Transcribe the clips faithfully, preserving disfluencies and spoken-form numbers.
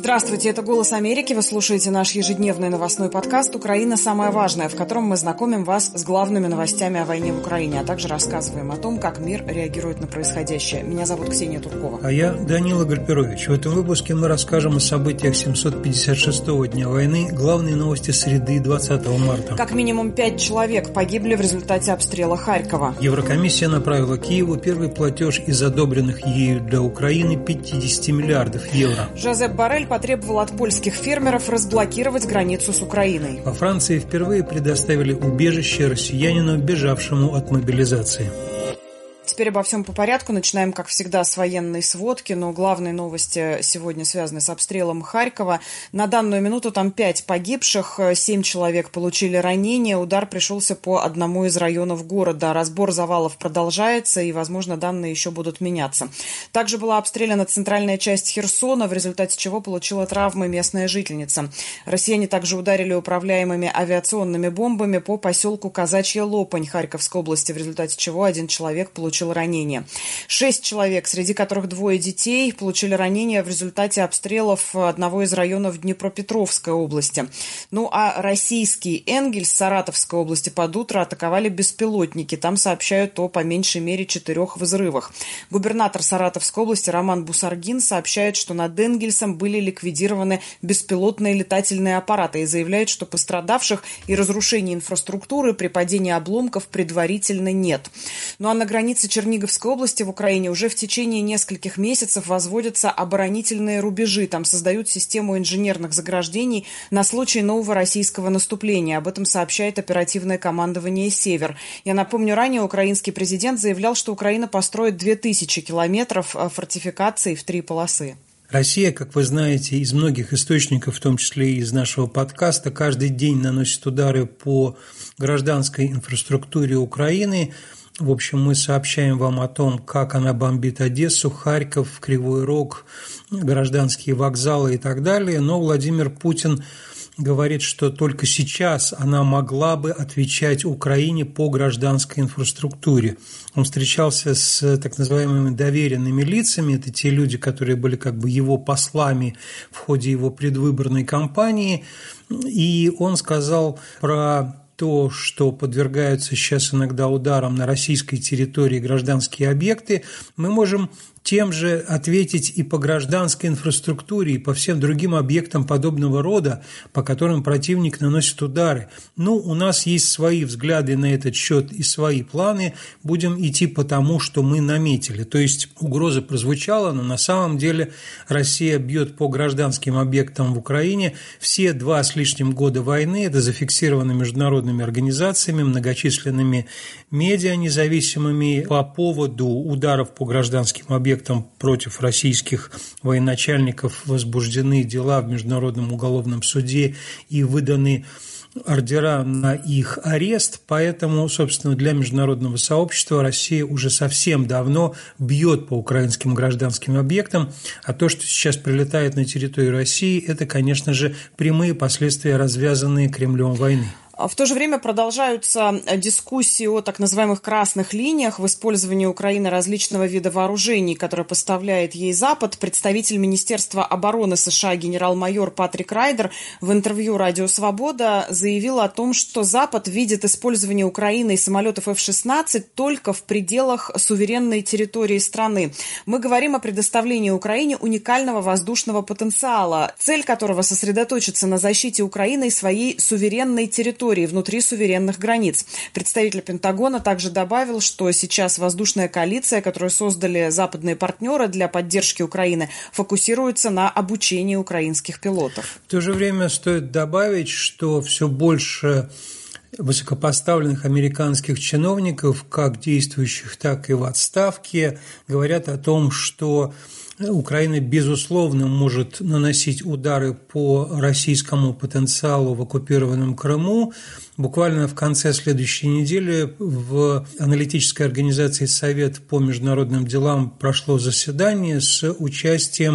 Здравствуйте, это «Голос Америки». Вы слушаете наш ежедневный новостной подкаст «Украина. Самое важное», в котором мы знакомим вас с главными новостями о войне в Украине, а также рассказываем о том, как мир реагирует на происходящее. Меня зовут Ксения Туркова. А я Данила Гальперович. В этом выпуске мы расскажем о событиях семьсот пятьдесят шестого дня войны, главные новости среды двадцатого марта. Как минимум пять человек погибли в результате обстрела Харькова. Еврокомиссия направила Киеву первый платеж из одобренных ею для Украины пятьдесят миллиардов евро. Жозеп Боррель потребовал от польских фермеров разблокировать границу с Украиной. Во Франции впервые предоставили убежище россиянину, бежавшему от мобилизации. Теперь обо всем по порядку. Начинаем, как всегда, с военной сводки, но главные новости сегодня связаны с обстрелом Харькова. На данную минуту там пять погибших, семь человек получили ранения. Удар пришелся по одному из районов города. Разбор завалов продолжается, и, возможно, данные еще будут меняться. Также была обстреляна центральная часть Херсона, в результате чего получила травмы местная жительница. Россияне также ударили управляемыми авиационными бомбами по поселку Казачья Лопань Харьковской области, в результате чего один человек получил ранение. Шесть человек, среди которых двое детей, получили ранения в результате обстрелов одного из районов Днепропетровской области. Ну а российский Энгельс Саратовской области под утро атаковали беспилотники. Там сообщают о по меньшей мере четырех взрывах. Губернатор Саратовской области Роман Бусаргин сообщает, что над Энгельсом были ликвидированы беспилотные летательные аппараты и заявляет, что пострадавших и разрушений инфраструктуры при падении обломков предварительно нет. Ну а на границе Черниговской области в Украине уже в течение нескольких месяцев возводятся оборонительные рубежи. Там создают систему инженерных заграждений на случай нового российского наступления. Об этом сообщает оперативное командование «Север». Я напомню, ранее украинский президент заявлял, что Украина построит две тысячи километров фортификаций в три полосы. Россия, как вы знаете, из многих источников, в том числе и из нашего подкаста, каждый день наносит удары по гражданской инфраструктуре Украины. В общем, мы сообщаем вам о том, как она бомбит Одессу, Харьков, Кривой Рог, гражданские вокзалы и так далее. Но Владимир Путин говорит, что только сейчас она могла бы отвечать Украине по гражданской инфраструктуре. Он встречался с так называемыми доверенными лицами. Это те люди, которые были как бы его послами в ходе его предвыборной кампании. И он сказал про то, что подвергаются сейчас иногда ударам на российской территории гражданские объекты, мы можем тем же ответить и по гражданской инфраструктуре, и по всем другим объектам подобного рода, по которым противник наносит удары. Ну, у нас есть свои взгляды на этот счет и свои планы. Будем идти по тому, что мы наметили. То есть угроза прозвучала, но на самом деле Россия бьет по гражданским объектам в Украине. Все два с лишним года войны, это зафиксировано международными организациями, многочисленными медиа независимыми. По поводу ударов по гражданским объектам против российских военачальников возбуждены дела в Международном уголовном суде и выданы ордера на их арест, поэтому, собственно, для международного сообщества Россия уже совсем давно бьет по украинским гражданским объектам, а то, что сейчас прилетает на территорию России, это, конечно же, прямые последствия развязанной Кремлем войны. В то же время продолжаются дискуссии о так называемых красных линиях в использовании Украины различного вида вооружений, которые поставляет ей Запад. Представитель Министерства обороны США генерал-майор Патрик Райдер в интервью «Радио Свобода» заявил о том, что Запад видит использование Украиной самолетов эф шестнадцать только в пределах суверенной территории страны. Мы говорим о предоставлении Украине уникального воздушного потенциала, цель которого сосредоточится на защите Украины своей суверенной территории внутри суверенных границ. Представитель Пентагона также добавил, что сейчас воздушная коалиция, которую создали западные партнеры для поддержки Украины, фокусируется на обучении украинских пилотов. В то же время стоит добавить, что все больше высокопоставленных американских чиновников, как действующих, так и в отставке, говорят о том, что Украина, безусловно, может наносить удары по российскому потенциалу в оккупированном Крыму. Буквально в конце следующей недели в аналитической организации «Совет по международным делам» прошло заседание с участием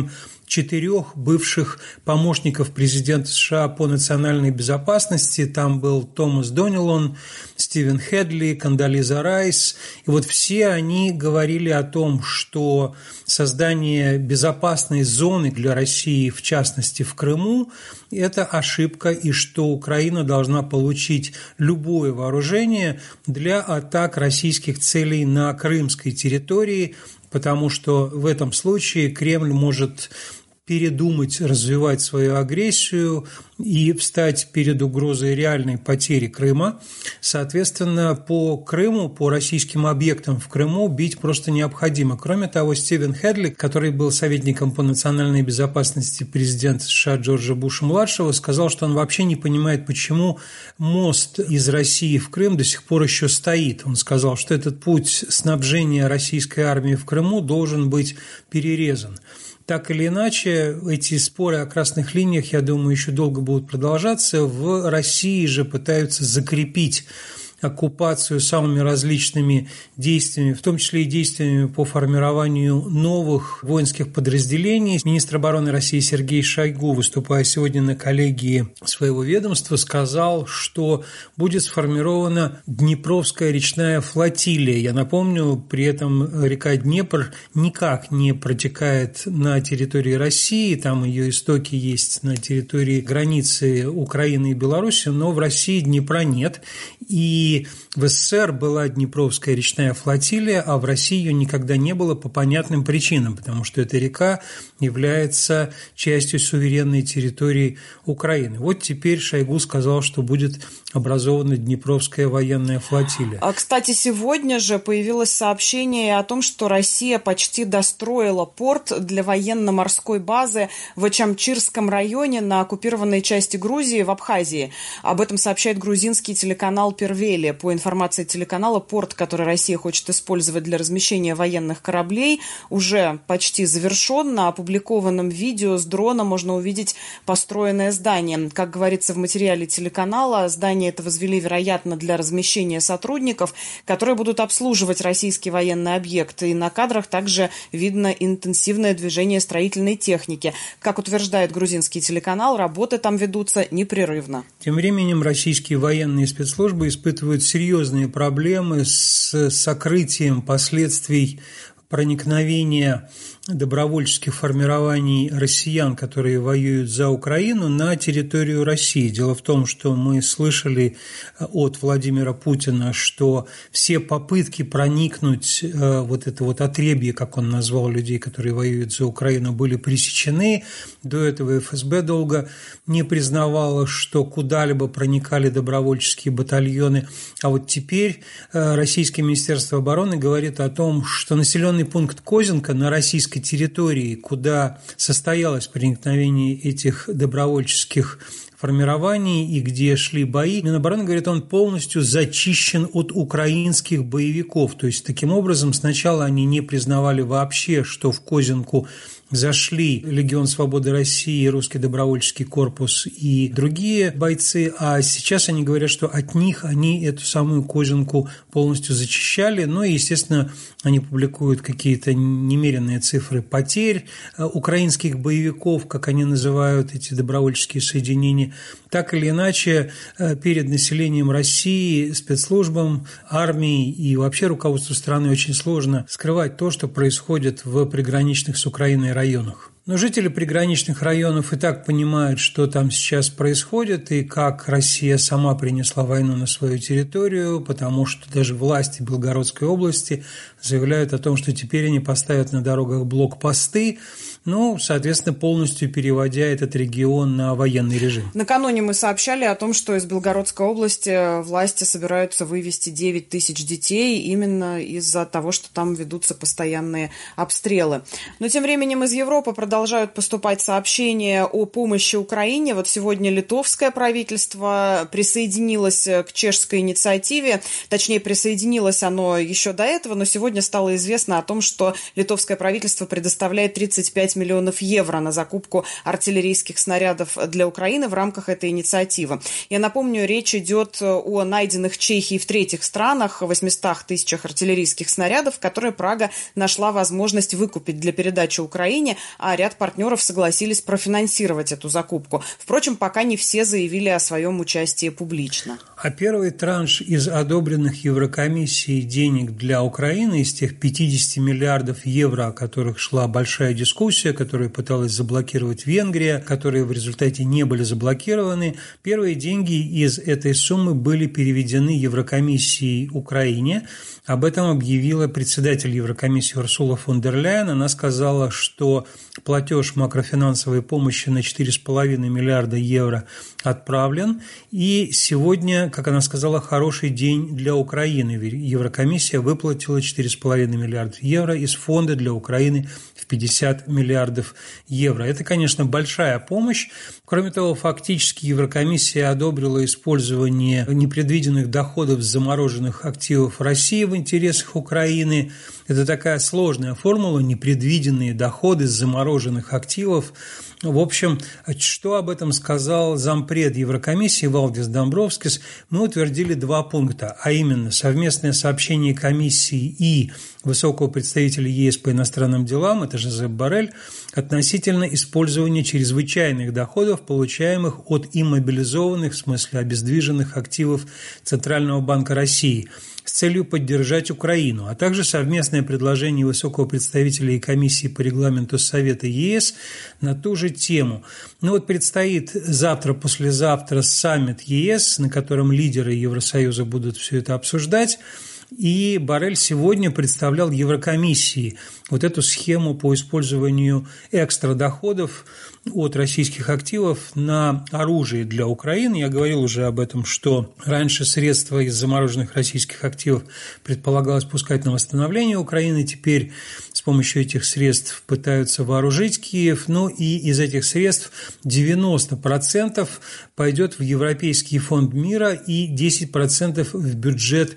четырех бывших помощников президента США по национальной безопасности. Там был Томас Донилон, Стивен Хедли, Кондолиза Райс. И вот все они говорили о том, что создание безопасной зоны для России, в частности в Крыму, это ошибка, и что Украина должна получить любое вооружение для атак российских целей на крымской территории, потому что в этом случае Кремль может передумать развивать свою агрессию и встать перед угрозой реальной потери Крыма. Соответственно, по Крыму, по российским объектам в Крыму бить просто необходимо. Кроме того, Стивен Хедли, который был советником по национальной безопасности президента США Джорджа Буша-младшего, сказал, что он вообще не понимает, почему мост из России в Крым до сих пор еще стоит. Он сказал, что этот путь снабжения российской армии в Крыму должен быть перерезан. Так или иначе, эти споры о красных линиях, я думаю, еще долго будут продолжаться. В России же пытаются закрепить оккупацию самыми различными действиями, в том числе и действиями по формированию новых воинских подразделений. Министр обороны России Сергей Шойгу, выступая сегодня на коллегии своего ведомства, сказал, что будет сформирована Днепровская речная флотилия. Я напомню, при этом река Днепр никак не протекает на территории России, там ее истоки есть на территории границы Украины и Беларуси, но в России Днепра нет. И в СССР была Днепровская речная флотилия, а в России ее никогда не было по понятным причинам, потому что эта река является частью суверенной территории Украины. Вот теперь Шойгу сказал, что будет образована Днепровская военная флотилия. А, кстати, сегодня же появилось сообщение о том, что Россия почти достроила порт для военно-морской базы в Ачамчирском районе на оккупированной части Грузии в Абхазии. Об этом сообщает грузинский телеканал «Первели». По информации телеканала, порт, который Россия хочет использовать для размещения военных кораблей, уже почти завершен. На опубликованном видео с дрона можно увидеть построенное здание. Как говорится в материале телеканала, здание это возвели, вероятно, для размещения сотрудников, которые будут обслуживать российский военный объект. И на кадрах также видно интенсивное движение строительной техники. Как утверждает грузинский телеканал, работы там ведутся непрерывно. Тем временем российские военные спецслужбы испытывают серьезные проблемы с сокрытием последствий проникновения добровольческих формирований россиян, которые воюют за Украину, на территорию России. Дело в том, что мы слышали от Владимира Путина, что все попытки проникнуть, вот это вот отребье, как он назвал людей, которые воюют за Украину, были пресечены. До этого эф эс бэ долго не признавало, что куда-либо проникали добровольческие батальоны. А вот теперь российское Министерство обороны говорит о том, что населенный пункт Козинка на российской территории, куда состоялось проникновение этих добровольческих формирований и где шли бои, Минобороны говорит, он полностью зачищен от украинских боевиков. То есть, таким образом, сначала они не признавали вообще, что в Козинку зашли Легион Свободы России, Русский добровольческий корпус и другие бойцы, а сейчас они говорят, что от них они эту самую Козинку полностью зачищали. Ну и, естественно, они публикуют какие-то немеренные цифры потерь украинских боевиков, как они называют эти добровольческие соединения. Так или иначе, перед населением России, спецслужбам, армией и вообще руководству страны очень сложно скрывать то, что происходит в приграничных с Украиной районах. Но жители приграничных районов и так понимают, что там сейчас происходит и как Россия сама принесла войну на свою территорию, потому что даже власти Белгородской области заявляют о том, что теперь они поставят на дорогах блокпосты, ну, соответственно, полностью переводя этот регион на военный режим. Накануне мы сообщали о том, что из Белгородской области власти собираются вывести девять тысяч детей именно из-за того, что там ведутся постоянные обстрелы. Но тем временем из Европы продолжают поступать сообщения о помощи Украине. Вот сегодня литовское правительство присоединилось к чешской инициативе, точнее, присоединилось оно еще до этого, но сегодня стало известно о том, что литовское правительство предоставляет тридцать пять пять миллионов евро на закупку артиллерийских снарядов для Украины в рамках этой инициативы. Я напомню, речь идет о найденных Чехией в третьих странах восьмистах тысячах артиллерийских снарядов, которые Прага нашла возможность выкупить для передачи Украине, а ряд партнеров согласились профинансировать эту закупку. Впрочем, пока не все заявили о своем участии публично. А первый транш из одобренных Еврокомиссией денег для Украины, из тех пятьдесят миллиардов евро, о которых шла большая дискуссия, которую пыталась заблокировать Венгрия, которые в результате не были заблокированы, первые деньги из этой суммы были переведены Еврокомиссией Украине. Об этом объявила председатель Еврокомиссии Урсула фон дер Ляйен. Она сказала, что платеж макрофинансовой помощи на четыре с половиной миллиарда евро отправлен. И сегодня, как она сказала, хороший день для Украины. Еврокомиссия выплатила четыре с половиной миллиарда евро из фонда для Украины в пятьдесят миллиардов евро. Это, конечно, большая помощь. Кроме того, фактически Еврокомиссия одобрила использование непредвиденных доходов с замороженных активов России в интересах Украины. Это такая сложная формула, непредвиденные доходы с замороженных активов. В общем, что об этом сказал зампред Еврокомиссии Валдис Домбровскис? Мы утвердили два пункта, а именно совместное сообщение комиссии и высокого представителя ЕС по иностранным делам, это Жозеп Боррель, относительно использования чрезвычайных доходов, получаемых от иммобилизованных, в смысле обездвиженных активов Центрального банка России, с целью поддержать Украину, а также совместное предложение высокого представителя и комиссии по регламенту Совета ЕС на ту же тему. Ну вот предстоит завтра-послезавтра саммит ЕС, на котором лидеры Евросоюза будут все это обсуждать. И Боррель сегодня представлял Еврокомиссии вот эту схему по использованию экстрадоходов от российских активов на оружие для Украины. Я говорил уже об этом, что раньше средства из замороженных российских активов предполагалось пускать на восстановление Украины, теперь с помощью этих средств пытаются вооружить Киев, ну и из этих средств девяносто процентов пойдет в Европейский фонд мира и десять процентов в бюджет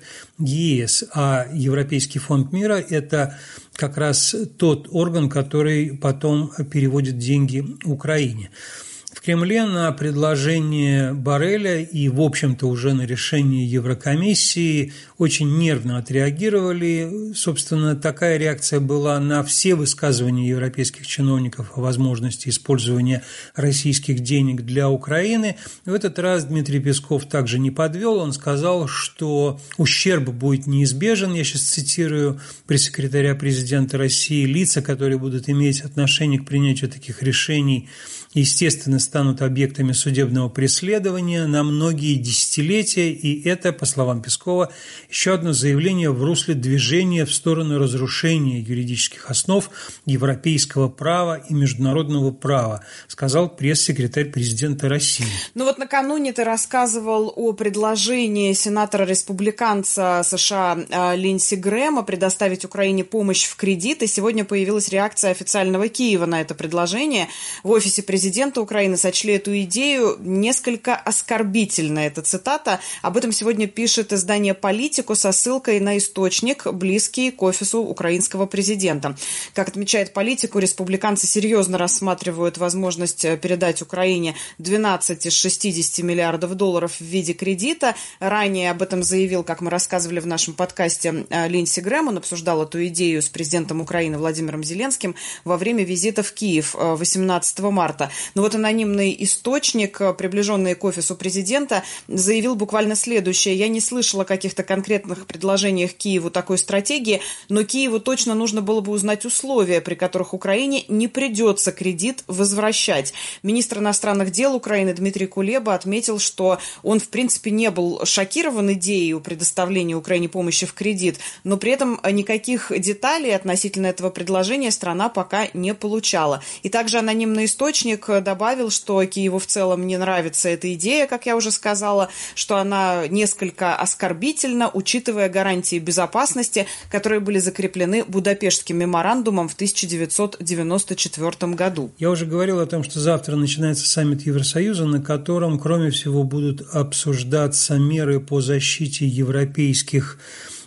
ЕС, а Европейский фонд мира – это как раз тот орган, который потом переводит деньги Украине. В Кремле на предложение Борреля и, в общем-то, уже на решение Еврокомиссии очень нервно отреагировали. Собственно, такая реакция была на все высказывания европейских чиновников о возможности использования российских денег для Украины. В этот раз Дмитрий Песков также не подвел. Он сказал, что ущерб будет неизбежен. Я сейчас цитирую пресс-секретаря президента России. Лица, которые будут иметь отношение к принятию таких решений, естественно, станут объектами судебного преследования на многие десятилетия, и это, по словам Пескова, еще одно заявление в русле движения в сторону разрушения юридических основ европейского права и международного права, сказал пресс-секретарь президента России. Ну вот накануне ты рассказывал о предложении сенатора-республиканца США Линдси Грэма предоставить Украине помощь в кредит, и сегодня появилась реакция официального Киева на это предложение. В офисе президента Украины сочли эту идею несколько оскорбительной. Это цитата. Об этом сегодня пишет издание «Политику» со ссылкой на источник, близкий к офису украинского президента. Как отмечает «Политику», республиканцы серьезно рассматривают возможность передать Украине двенадцать из шестидесяти миллиардов долларов в виде кредита. Ранее об этом заявил, как мы рассказывали в нашем подкасте, Линдси Грэм. Он обсуждал эту идею с президентом Украины Владимиром Зеленским во время визита в Киев восемнадцатого марта. Но вот анонимный источник, приближенный к офису президента, заявил буквально следующее. Я не слышала о каких-то конкретных предложениях Киеву такой стратегии, но Киеву точно нужно было бы узнать условия, при которых Украине не придется кредит возвращать. Министр иностранных дел Украины Дмитрий Кулеба отметил, что он, в принципе, не был шокирован идеей о предоставлении Украине помощи в кредит, но при этом никаких деталей относительно этого предложения страна пока не получала. И также анонимный источник добавил, что Киеву в целом не нравится эта идея, как я уже сказала, что она несколько оскорбительна, учитывая гарантии безопасности, которые были закреплены Будапештским меморандумом в тысяча девятьсот девяносто четвёртом году. Я уже говорил о том, что завтра начинается саммит Евросоюза, на котором, кроме всего, будут обсуждаться меры по защите европейских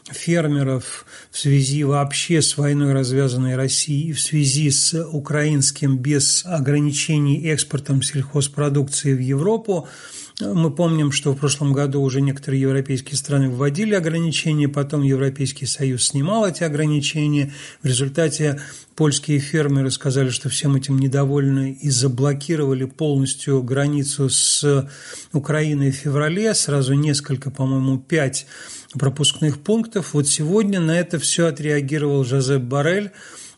фермеров в связи вообще с войной, развязанной Россией, в связи с украинским без ограничений экспортом сельхозпродукции в Европу. Мы помним, что в прошлом году уже некоторые европейские страны вводили ограничения, потом Европейский Союз снимал эти ограничения. В результате польские фермеры сказали, что всем этим недовольны и заблокировали полностью границу с Украиной в феврале. Сразу несколько, по-моему, пять пропускных пунктов. Вот сегодня на это все отреагировал Жозеп Боррель.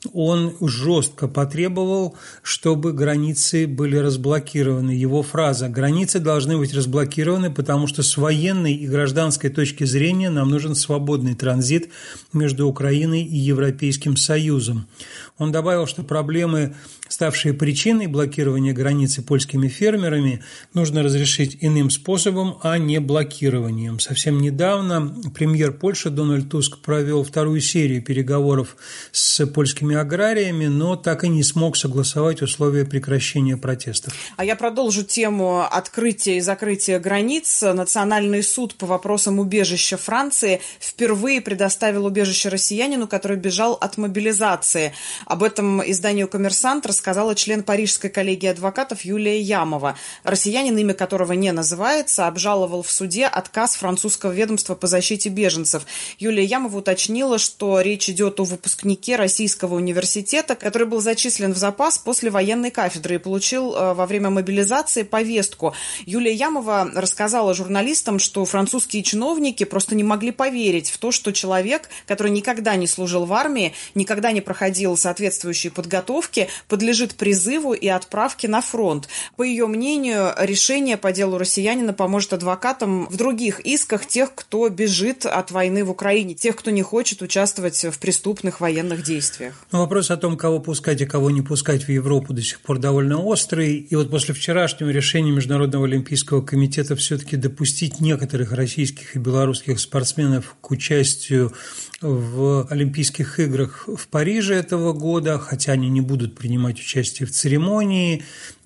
Он жестко потребовал, чтобы границы были разблокированы. Его фраза: «Границы должны быть разблокированы, потому что с военной и гражданской точки зрения нам нужен свободный транзит между Украиной и Европейским Союзом». Он добавил, что проблемы, ставшие причиной блокирования границы польскими фермерами, нужно разрешить иным способом, а не блокированием. Совсем недавно премьер Польши Дональд Туск провел вторую серию переговоров с польскими аграриями, но так и не смог согласовать условия прекращения протестов. А я продолжу тему открытия и закрытия границ. Национальный суд по вопросам убежища Франции впервые предоставил убежище россиянину, который бежал от мобилизации. Об этом изданию «Коммерсант» рассказала член Парижской коллегии адвокатов Юлия Ямова. Россиянин, имя которого не называется, обжаловал в суде отказ французского ведомства по защите беженцев. Юлия Ямова уточнила, что речь идет о выпускнике российского университета, который был зачислен в запас после военной кафедры и получил во время мобилизации повестку. Юлия Ямова рассказала журналистам, что французские чиновники просто не могли поверить в то, что человек, который никогда не служил в армии, никогда не проходил соответствующие подготовки, подлежит призыву и отправке на фронт. По ее мнению, решение по делу россиянина поможет адвокатам в других исках тех, кто бежит от войны в Украине, тех, кто не хочет участвовать в преступных военных действиях. Но вопрос о том, кого пускать и кого не пускать в Европу, до сих пор довольно острый. И вот после вчерашнего решения Международного олимпийского комитета все-таки допустить некоторых российских и белорусских спортсменов к участию в Олимпийских играх в Париже этого года, хотя они не будут принимать участие в церемонии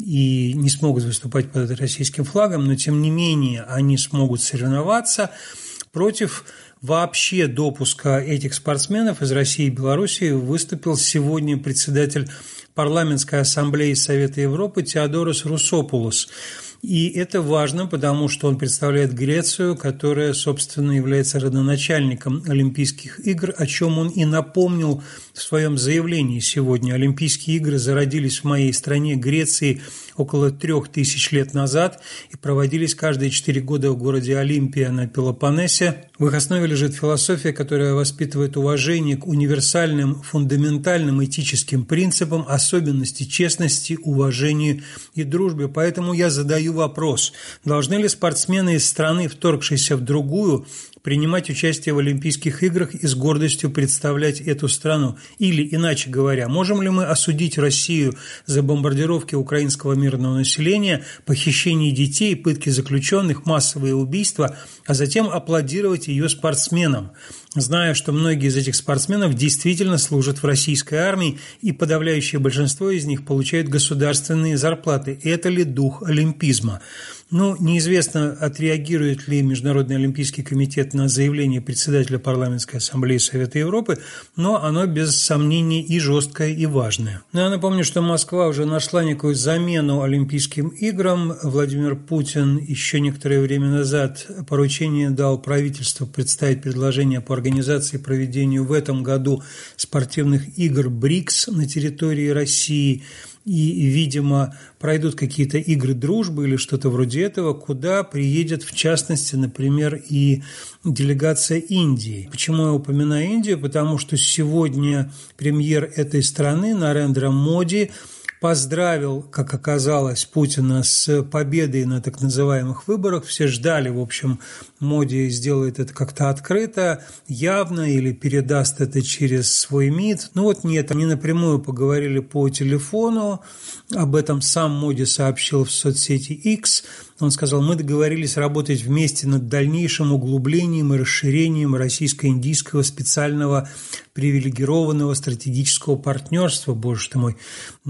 и не смогут выступать под российским флагом, но тем не менее они смогут соревноваться против вообще допуска этих спортсменов из России и Белоруссии выступил сегодня председатель Парламентской ассамблеи Совета Европы Теодорос Русопулос. И это важно, потому что он представляет Грецию, которая, собственно, является родоначальником Олимпийских игр, о чем он и напомнил в своем заявлении сегодня. Олимпийские игры зародились в моей стране, Греции, около трех тысяч лет назад и проводились каждые четыре года в городе Олимпия на Пелопоннесе. В их основе лежит философия, которая воспитывает уважение к универсальным, фундаментальным этическим принципам, особенности честности, уважению и дружбе. Поэтому я задаю вопрос: должны ли спортсмены из страны, вторгшейся в другую, принимать участие в Олимпийских играх и с гордостью представлять эту страну? Или, иначе говоря, можем ли мы осудить Россию за бомбардировки украинского мирного населения, похищение детей, пытки заключенных, массовые убийства, а затем аплодировать ее спортсменам, зная, что многие из этих спортсменов действительно служат в российской армии и подавляющее большинство из них получают государственные зарплаты? Это ли дух олимпизма? Ну, неизвестно, отреагирует ли Международный олимпийский комитет на заявление председателя Парламентской ассамблеи Совета Европы, но оно без сомнений и жесткое, и важное. Но я напомню, что Москва уже нашла некую замену Олимпийским играм. Владимир Путин еще некоторое время назад поручение дал правительству представить предложение по организации и проведению в этом году спортивных игр БРИКС на территории России. И, видимо, пройдут какие-то игры дружбы или что-то вроде этого, куда приедет, в частности, например, и делегация Индии. Почему я упоминаю Индию? Потому что сегодня премьер этой страны Нарендра Моди поздравил, как оказалось, Путина с победой на так называемых выборах. Все ждали, в общем, Моди сделает это как-то открыто, явно, или передаст это через свой МИД. Ну вот нет, они напрямую поговорили по телефону, об этом сам Моди сообщил в соцсети X. Он сказал: мы договорились работать вместе над дальнейшим углублением и расширением российско-индийского специального привилегированного стратегического партнерства, боже ты мой, на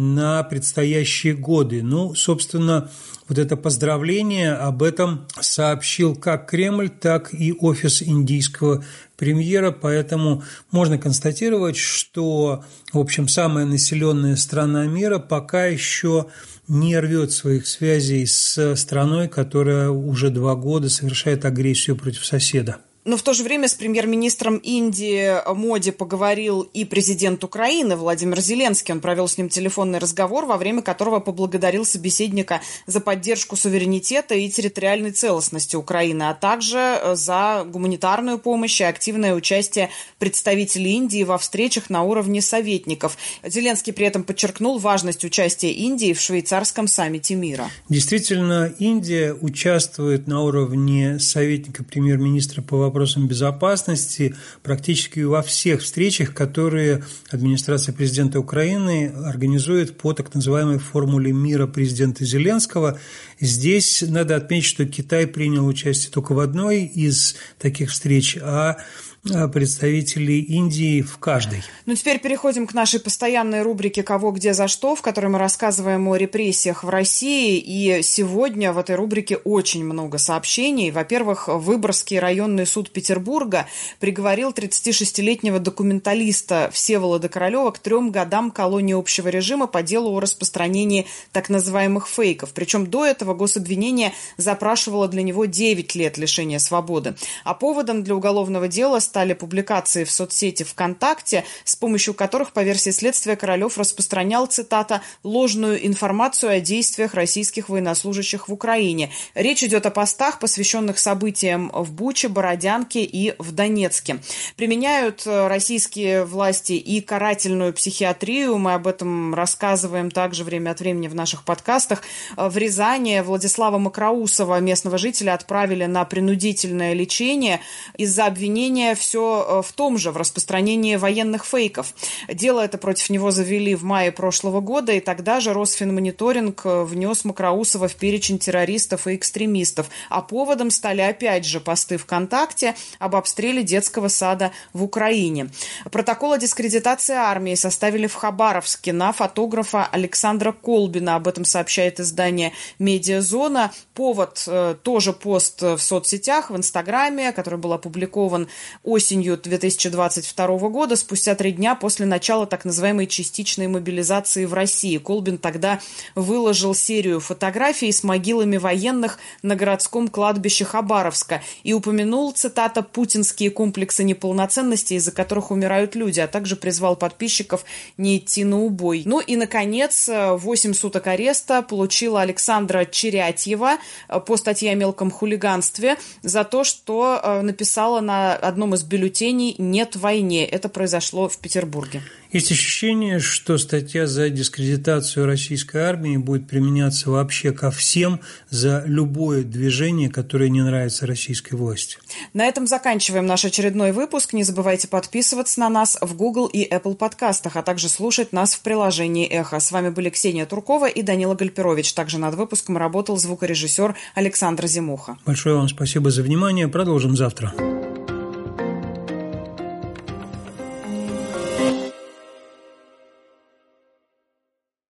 на предстоящие годы. Ну, собственно, вот это поздравление, об этом сообщил как Кремль, так и офис индийского премьера, поэтому можно констатировать, что, в общем, самая населенная страна мира пока еще не рвет своих связей с страной, которая уже два года совершает агрессию против соседа. Но в то же время с премьер-министром Индии Моди поговорил и президент Украины Владимир Зеленский. Он провел с ним телефонный разговор, во время которого поблагодарил собеседника за поддержку суверенитета и территориальной целостности Украины, а также за гуманитарную помощь и активное участие представителей Индии во встречах на уровне советников. Зеленский при этом подчеркнул важность участия Индии в швейцарском саммите мира. Действительно, Индия участвует на уровне советника премьер-министра по вопросам вопросам безопасности практически во всех встречах, которые администрация президента Украины организует по так называемой формуле мира президента Зеленского. Здесь надо отметить, что Китай принял участие только в одной из таких встреч, а представителей Индии в каждой. Ну, теперь переходим к нашей постоянной рубрике «Кого, где, за что», в которой мы рассказываем о репрессиях в России. И сегодня в этой рубрике очень много сообщений. Во-первых, Выборгский районный суд Петербурга приговорил тридцатишестилетнего документалиста Всеволода Королева к трем годам колонии общего режима по делу о распространении так называемых фейков. Причем до этого гособвинение запрашивало для него девять лет лишения свободы. А поводом для уголовного дела стали публикации в соцсети ВКонтакте, с помощью которых, по версии следствия, Королев распространял, цитата, «ложную информацию о действиях российских военнослужащих в Украине». Речь идет о постах, посвященных событиям в Буче, Бородянке и в Донецке. Применяют российские власти и карательную психиатрию. Мы об этом рассказываем также время от времени в наших подкастах. В Рязани Владислава Макроусова, местного жителя, отправили на принудительное лечение из-за обвинения все в том же, в распространении военных фейков. Дело это против него завели в мае прошлого года, и тогда же Росфинмониторинг внес Макроусова в перечень террористов и экстремистов. А поводом стали опять же посты ВКонтакте об обстреле детского сада в Украине. Протокол о дискредитации армии составили в Хабаровске на фотографа Александра Колбина. Об этом сообщает издание «Медиазона». Повод э, тоже пост в соцсетях, в Инстаграме, который был опубликован осенью две тысячи двадцать второго года, спустя три дня после начала так называемой частичной мобилизации в России. Колбин тогда выложил серию фотографий с могилами военных на городском кладбище Хабаровска и упомянул, цитата, «путинские комплексы неполноценности, из-за которых умирают люди», а также призвал подписчиков не идти на убой. Ну и, наконец, восемь суток ареста получила Александра Черятьева по статье о мелком хулиганстве за то, что написала на одном из бюллетеней «Нет войне». Это произошло в Петербурге. Есть ощущение, что статья за дискредитацию российской армии будет применяться вообще ко всем за любое движение, которое не нравится российской власти. На этом заканчиваем наш очередной выпуск. Не забывайте подписываться на нас в Google и Apple подкастах, а также слушать нас в приложении «Эхо». С вами были Ксения Туркова и Данила Гальперович. Также над выпуском работал звукорежиссер Александр Зимуха. Большое вам спасибо за внимание. Продолжим завтра.